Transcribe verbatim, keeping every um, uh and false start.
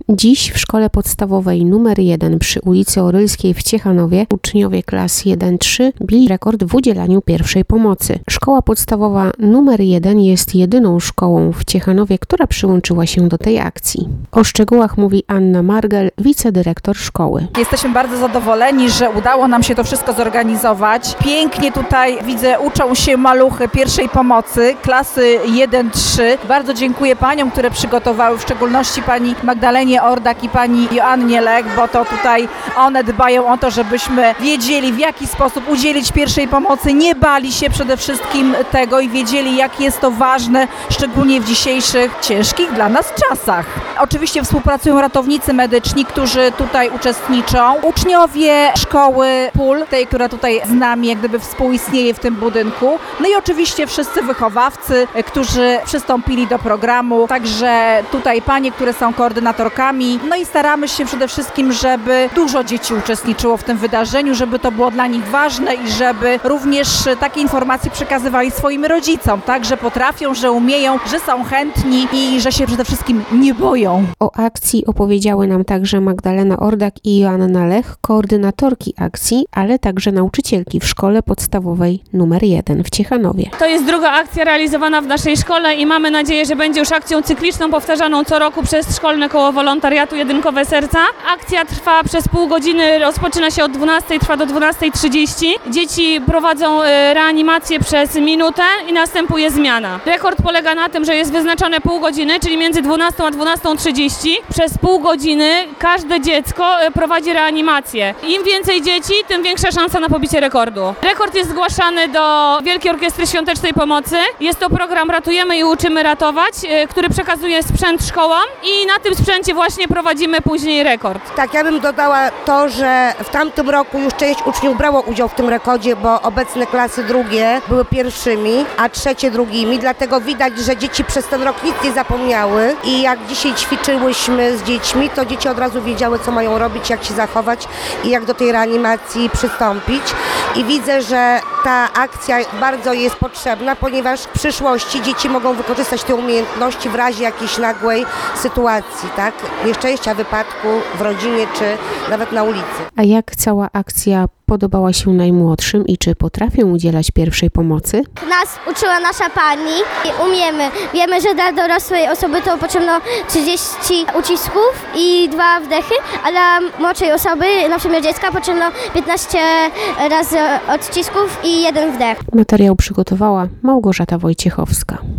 Dziś w szkole podstawowej numer jeden przy ulicy Orylskiej w Ciechanowie uczniowie klas jeden trzy bili rekord w udzielaniu pierwszej pomocy. Szkoła podstawowa numer jeden jest jedyną szkołą w Ciechanowie, która przyłączyła się do tej akcji. O szczegółach mówi Anna Margel, wicedyrektor szkoły. Jesteśmy bardzo zadowoleni, że udało nam się to wszystko zorganizować. Pięknie tutaj widzę, uczą się maluchy pierwszej pomocy, klasy jeden trzy. Bardzo dziękuję paniom, które przygotowały, w szczególności pani Magdalenie Ordak i pani Joannie Lech, bo to tutaj one dbają o to, żebyśmy wiedzieli, w jaki sposób udzielić pierwszej pomocy, nie bali się przede wszystkim tego i wiedzieli, jak jest to ważne, szczególnie w dzisiejszych ciężkich dla nas czasach. Oczywiście współpracują ratownicy medyczni, którzy tutaj uczestniczą, uczniowie szkoły Pól, tej, która tutaj z nami jak gdyby współistnieje w tym budynku, no i oczywiście wszyscy wychowawcy, którzy przystąpili do programu, także tutaj panie, które są koordynatorkami, no i staramy się przede wszystkim, żeby dużo dzieci uczestniczyło w tym wydarzeniu, żeby to było dla nich ważne i żeby również takie informacje przekazywali swoim rodzicom, tak, że potrafią, że umieją, że są chętni i że się przede wszystkim nie boją. O akcji opowiedziały nam także Magdalena Ordak i Joanna Lech, koordynatorki akcji, ale także nauczycielki w szkole podstawowej numer jeden w Ciechanowie. To jest druga akcja realizowana w naszej szkole i mamy nadzieję, że będzie już akcją cykliczną, powtarzaną co roku przez Szkolne Koło Wolontariatu Jedynkowe Serca. Akcja trwa przez pół godziny, rozpoczyna się od dwunastej, trwa do dwunastej trzydzieści. Dzieci prowadzą reanimację przez minutę i następuje zmiana. Rekord polega na tym, że jest wyznaczone pół godziny, czyli między dwunastą a dwunastą trzydzieści. Przez pół godziny każde dziecko prowadzi reanimację. Im więcej dzieci, tym większa szansa na pobicie rekordu. Rekord jest zgłaszany do Wielkiej Orkiestry Świątecznej Pomocy. Jest to program Ratujemy i uczymy ratować, który przekazuje sprzęt szkołom i na tym sprzęcie właśnie prowadzimy później rekord. Tak, ja bym dodała to, że w tamtym roku już część uczniów brało udział w tym rekordzie, bo obecne klasy drugie były pierwszymi, a trzecie drugimi, dlatego widać, że dzieci przez ten rok nic nie zapomniały i jak dzisiaj ćwiczyłyśmy z dziećmi, to dzieci od razu wiedziały, co mają robić, jak się zachować i jak do tej reanimacji przystąpić. I widzę, że ta akcja bardzo jest potrzebna, ponieważ w przyszłości dzieci mogą wykorzystać te umiejętności w razie jakiejś nagłej sytuacji, tak? Nieszczęścia, wypadku w rodzinie czy nawet na ulicy. A jak cała akcja podobała się najmłodszym i czy potrafią udzielać pierwszej pomocy? Nas uczyła nasza pani i umiemy. Wiemy, że dla dorosłej osoby to potrzebno trzydzieści ucisków i dwa wdechy, a dla młodszej osoby, na przykład dziecka, potrzebno piętnaście razy odcisków i jeden wdech. Materiał przygotowała Małgorzata Wojciechowska.